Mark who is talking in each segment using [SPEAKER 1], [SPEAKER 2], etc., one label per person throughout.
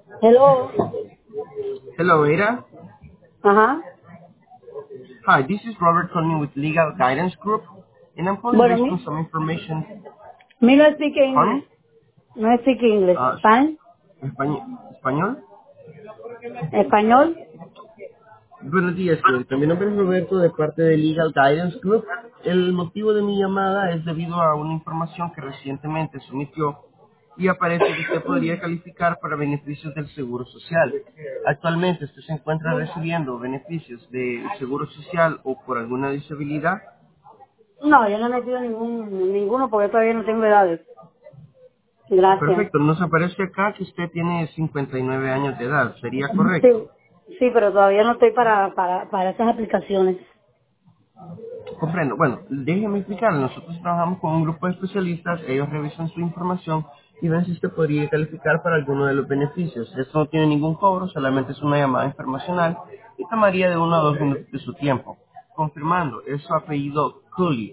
[SPEAKER 1] Hello.
[SPEAKER 2] Hello, Ada.
[SPEAKER 1] Ajá.
[SPEAKER 2] Hi, this is Robert calling with Legal Guidance Group, and I'm calling
[SPEAKER 1] Bueno,
[SPEAKER 2] based on some information.
[SPEAKER 1] me no speak English.
[SPEAKER 2] Pardon?
[SPEAKER 1] No speak English.
[SPEAKER 2] Uh,
[SPEAKER 1] Fine.
[SPEAKER 2] ¿Español?
[SPEAKER 1] Español.
[SPEAKER 2] Buenos días, señorita. Mi nombre es Roberto de parte de Legal Guidance Group. El motivo de mi llamada es debido a una información que recientemente sometió y aparece que usted podría calificar para beneficios del Seguro Social. Actualmente usted se encuentra recibiendo beneficios del Seguro Social o por alguna disabilidad.
[SPEAKER 1] No, yo no he metido ninguno porque todavía no tengo edades. Gracias.
[SPEAKER 2] Perfecto, nos aparece acá que usted tiene 59 años de edad, ¿sería correcto?
[SPEAKER 1] Sí. Sí, pero todavía no estoy para esas aplicaciones.
[SPEAKER 2] Comprendo. Bueno, déjeme explicarle, nosotros trabajamos con un grupo de especialistas, ellos revisan su información y ven si usted podría calificar para alguno de los beneficios. Esto no tiene ningún cobro, solamente es una llamada informacional y tomaría de 1 a 2 minutos de su tiempo. Confirmando, es su apellido Cully,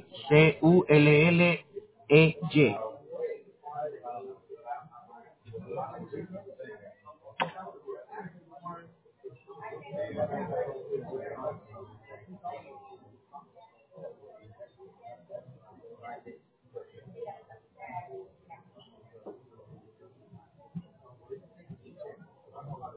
[SPEAKER 2] Culley.